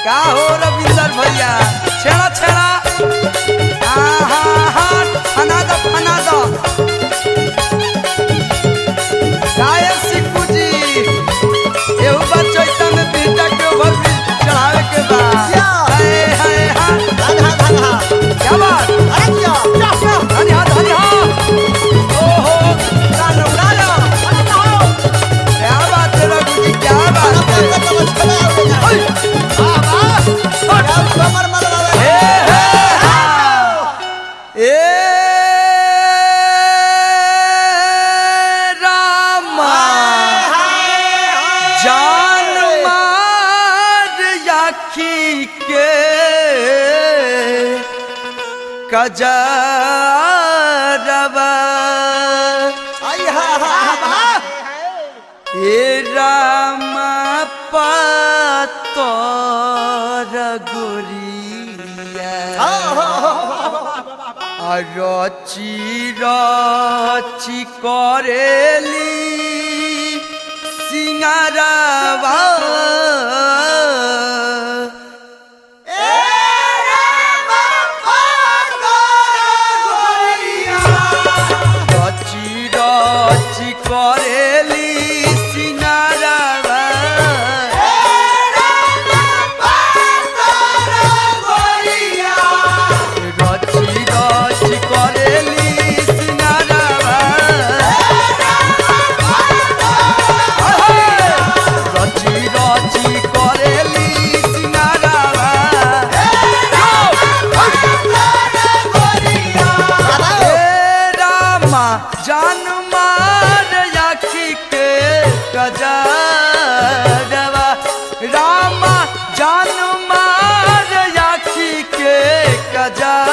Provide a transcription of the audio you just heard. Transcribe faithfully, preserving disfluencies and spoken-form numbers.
का हो रविंदर भैया छेड़ा छेड़ा आहा हा फना दो फना दो गाय सिक्कू जी एहू बात चैता में बेटा के ऊपर भी चढ़ावे के बा हाय हाय हा धन हा धन हा क्या बात अरे क्या क्या क्या धनी हा धनी हा ओहो उड़ा उड़ा लो क्या बात है रघु जी क्या बात है ओए ए रामा जान मार याखी के कजरवा ए रामा पातर गुरिया रची रची करेली सिंगारवा रची रची करेली सिंगारवा रची रची करेली सिंगारवा रची रची करेली सिंगारवा हे रामा जान मार याखी के कजरवा रामा जान मार याखी के कजरवा